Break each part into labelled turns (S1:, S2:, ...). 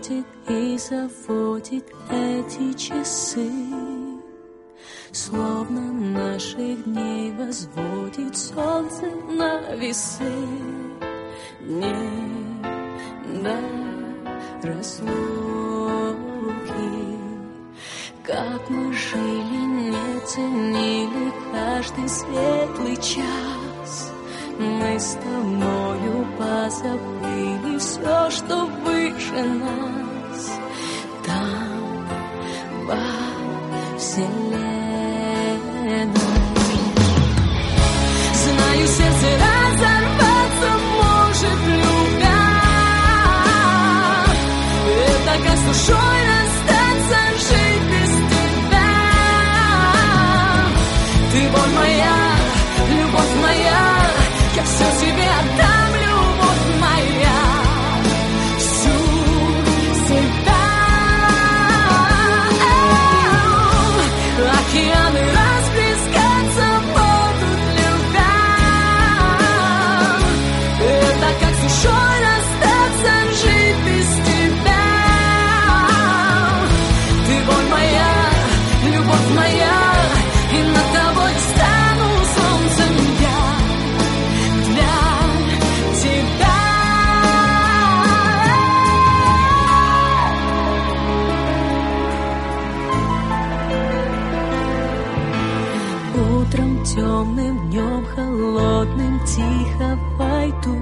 S1: приходит и заводит эти часы, словно наших дней возводит солнце на весы. Не до разлуки, как мы жили, не ценили каждый светлый час. Мы с тобою позабыли все, что выше нас. Там, во вселенной. Знаю, сердце разорваться может любя. Это как с душой расстаться, жить без тебя. Ты боль моя, любовь моя, я все тебе отдам, любовь моя, всю себя. Океаны расплескаться будут, любя. Это как с душой расстаться, жить без тебя. Ты боль моя, любовь моя, и над тобой стану солнцем я. Утром темным, днем холодным тихо пойду,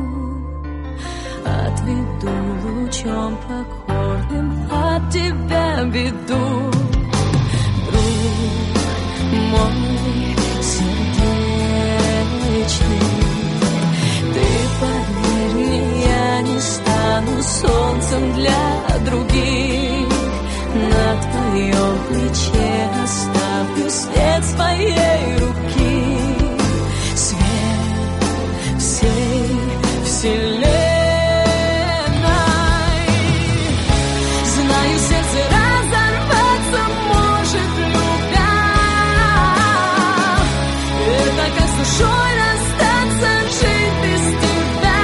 S1: отведу лучом покорным от тебя беду. Друг мой сердечный, ты поверь мне, я не стану солнцем для других. На твоем плече оставлю свет своей руки, свет всей вселенной. Знаю, сердце разорваться может любя. Это как с душой расстаться, жить без тебя.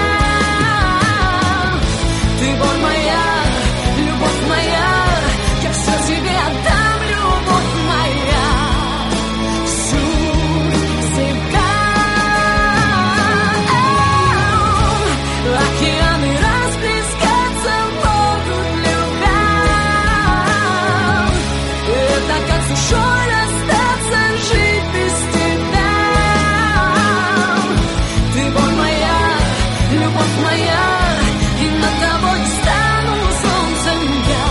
S1: Ты боль моя, любовь моя, я все тебе отдам, любовь моя, всю себя. Океаны расплескаться будут, любя. Это как с душой расстаться, жить без тебя. Ты боль моя, любовь моя, и над тобой стану солнцем я.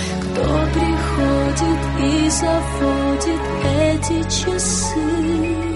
S1: И заводит эти часы,